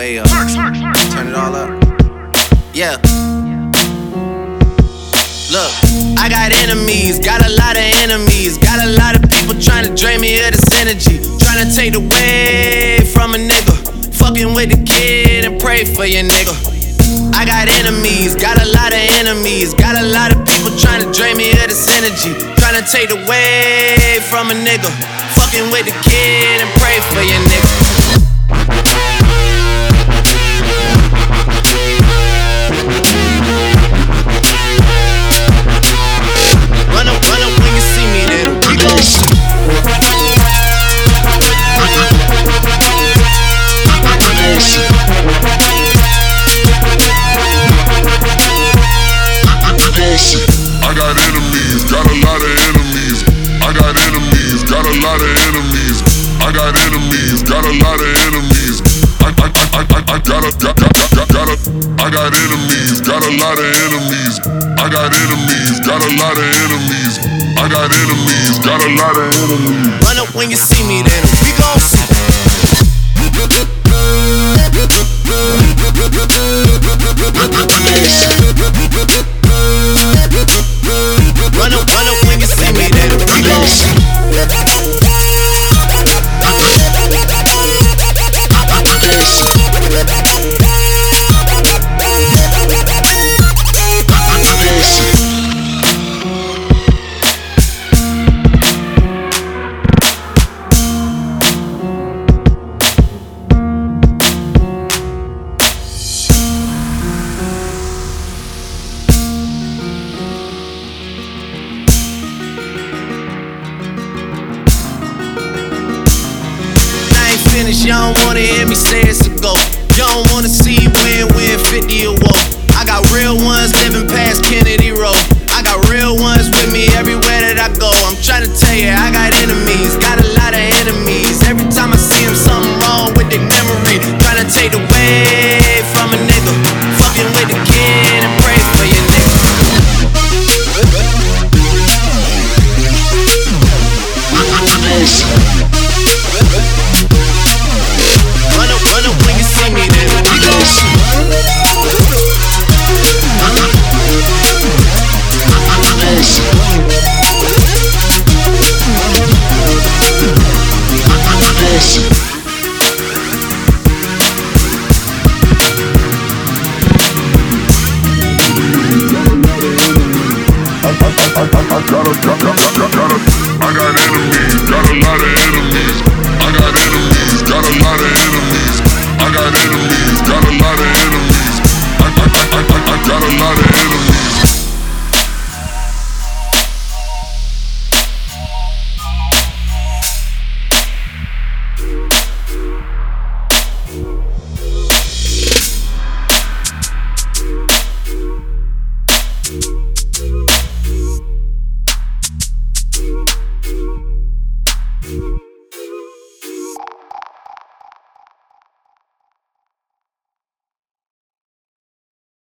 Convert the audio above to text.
Hey, turn it all up. Yeah. Look, I got enemies, got a lot of enemies. Got a lot of people trying to drain me of this energy, trying to take away from a nigga. Fucking with the kid and pray for your nigga. I got enemies, got a lot of enemies. Got a lot of people trying to drain me of this energy, trying to take away from a nigga. Fucking with the kid and pray for your nigga. Run up when you see me, then we gon' shoot. I got enemies, got a lot of enemies. I got enemies, got a lot of enemies. I got enemies, got a lot of enemies. I got enemies, got a lot of enemies. I got enemies, got a lot of enemies. I got enemies, got a lot of enemies. Run up when you see me, then we gon' see. Run up when you see me, then we gon' see. You don't wanna hear me say it's a go. You don't wanna see win 50 or woe. I got real ones living past Kennedy Road. I got real ones with me everywhere that I go. I'm trying to tell you, I got enemies, got a lot of enemies. Every time I see them, something wrong with their memory. Trying to take away from a nigga. Fucking with the kid and pray for your nigga. Run up when you see me, then we gon' shoot. I got enemies, got a lot of